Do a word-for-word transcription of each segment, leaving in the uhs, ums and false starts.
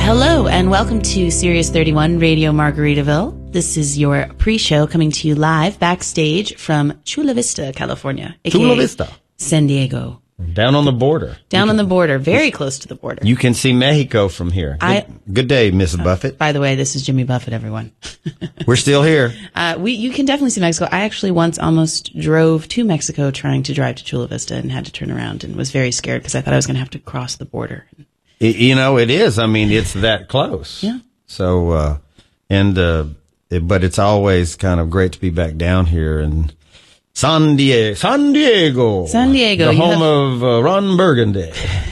Hello and welcome to Sirius thirty-one Radio Margaritaville. This is your pre-show coming to you live backstage from Chula Vista, California, aka Chula Vista, San Diego. Down on the border. Down on the border, very close to the border. You can see Mexico from here. I, good, good day, Missus Buffett. By the way, this is Jimmy Buffett, everyone. We're still here. Uh, we, you can definitely see Mexico. I actually once almost drove to Mexico trying to drive to Chula Vista and had to turn around and was very scared because I thought I was going to have to cross the border. It, you know, it is. I mean, it's that close. Yeah. So, uh, and, uh, it, but it's always kind of great to be back down here and San Diego, San Diego, San Diego, the you home have... of uh, Ron Burgundy.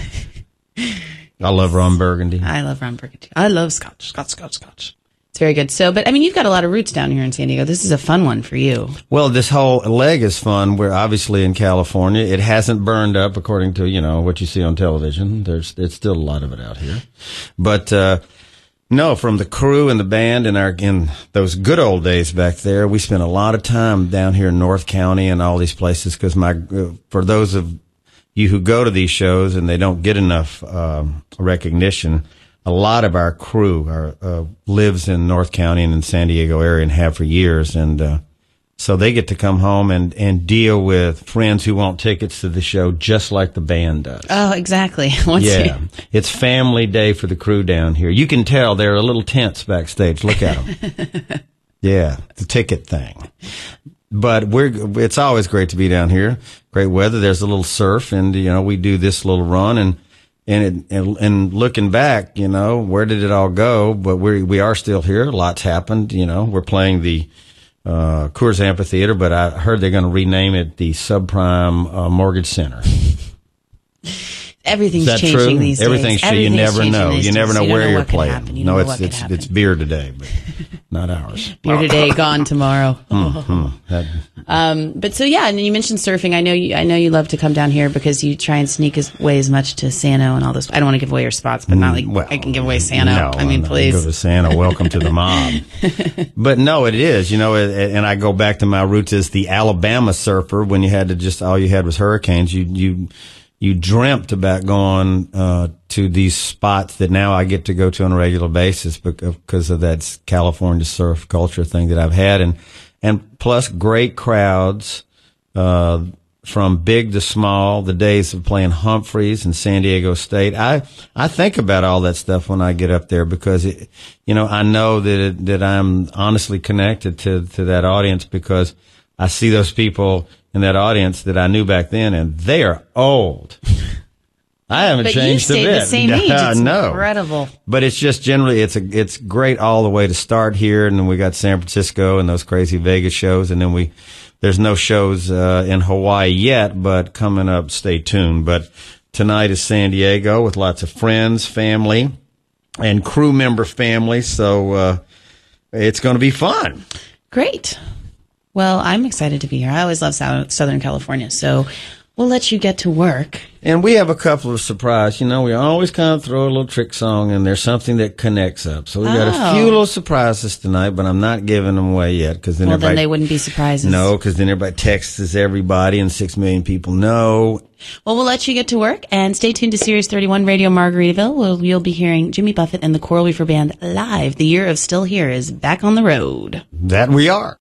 I love Ron Burgundy. I love Ron Burgundy. I love Scotch, Scotch, Scotch, Scotch. It's very good. So, but I mean, you've got a lot of roots down here in San Diego. This is a fun one for you. Well, this whole leg is fun. We're obviously in California. It hasn't burned up according to, you know, what you see on television. There's, there's still a lot of it out here. But, uh, no, from the crew and the band and our, in those good old days back there, we spent a lot of time down here in North County and all these places because my, uh, for those of you who go to these shows and they don't get enough, um, recognition, a lot of our crew are, uh, lives in North County and in San Diego area and have for years. And, uh, so they get to come home and, and deal with friends who want tickets to the show just like the band does. Oh, exactly. Once yeah. you... It's family day for the crew down here. You can tell they're a little tense backstage. Look at them. Yeah. The ticket thing. But we're, it's always great to be down here. Great weather. There's a little surf and, you know, we do this little run and, and it, and, and looking back, you know, where did it all go? But we we are still here. Lots happened. You know, we're playing the uh Coors Amphitheater, but I heard they're going to rename it the Subprime uh, Mortgage Center. Everything's Is that changing true? these days. Everything's, Everything's you never know. these You never days. know You where don't know you're what could playing. happen. You No, don't know it's what could it's happen. it's beer today, but not ours. Beer today, gone tomorrow. Mm-hmm. That, Um, but so yeah, and you mentioned surfing. I know you, I know you love to come down here because you try and sneak as, away as much to Sano and all this. I don't want to give away your spots, but not like well, I can give away Sano. No, I mean, I'm please. Not go to Santa. Welcome to the mob. But no, it is. You know, and I go back to my roots as the Alabama surfer. When you had to just all you had was hurricanes. You you you dreamt about going uh to these spots that now I get to go to on a regular basis because of that California surf culture thing that I've had, and and plus great crowds. Uh, from big to small, the days of playing Humphreys and San Diego State. I, I think about all that stuff when I get up there because it, you know, I know that, it, that I'm honestly connected to, to that audience because I see those people in that audience that I knew back then and they are old. I haven't but changed you a stayed bit. the same age. It's no. incredible. But it's just generally, it's a, it's great all the way to start here. And then we got San Francisco and those crazy Vegas shows. And then we, there's no shows, uh, in Hawaii yet, but coming up, stay tuned. But tonight is San Diego with lots of friends, family, and crew member family. So, uh, it's going to be fun. Great. Well, I'm excited to be here. I always love Southern California. So we'll let you get to work. And we have a couple of surprises. You know, we always kind of throw a little trick song in there, something that connects up. So we got Oh. a few little surprises tonight, but I'm not giving them away yet because then Well, everybody. then they wouldn't be surprises. No, because then everybody texts everybody, and six million people know. Well, we'll let you get to work and stay tuned to Sirius thirty-one Radio Margaritaville. We'll, you'll be hearing Jimmy Buffett and the Coral Reefer Band live. The year of Still Here is back on the road. That we are.